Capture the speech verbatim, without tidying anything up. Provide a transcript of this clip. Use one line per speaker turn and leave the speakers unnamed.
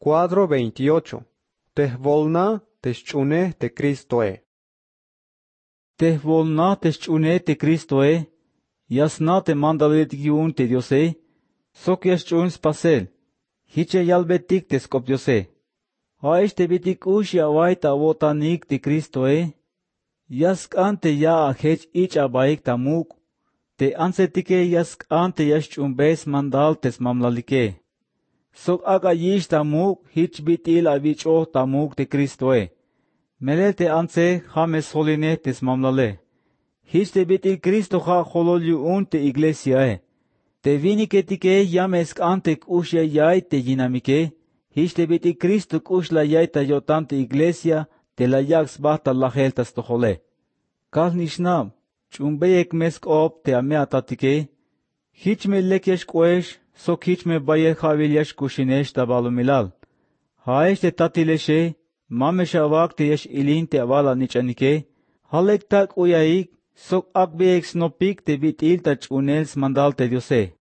Cuadro veintiocho. Tehvolna techune te Cristoe.
Tehvolna techune te Cristoe, yasna te mandaletikun te Diose, sok yaschun spasel, hiche yalbetik te skop Diose. Haesh te bitik ushia waita wotanik te Cristoe, yask ante ya ahech ich abaik tamuk, te ansetike yask ante yaschun bes mandal tes mamlalike. Sok aga yish tamuk hich bitil avich oh tamuk te Cristoe. Melel te anse james holine tes mamlale. Hich te bitil Cristo ha hololiu un te iglesiae. Te vinike tike yamesk antek ushia yai te dinamike. Hich te bitil Cristo ushla yai ta yotante iglesia te la yaks bata la heltas to hole. Kal nishnam, chumbeyek mesk op te ameatatike. Hich me lekyesh kwesh, sok hich me baye khavilyash kushinesh tabalumilal. Haesh te tatileshe, mamesha vakte yesh ilin te avala nichanike. Halek tak uyaik, sok akbeyek snopik te bitil ta chunels mandal te Diose.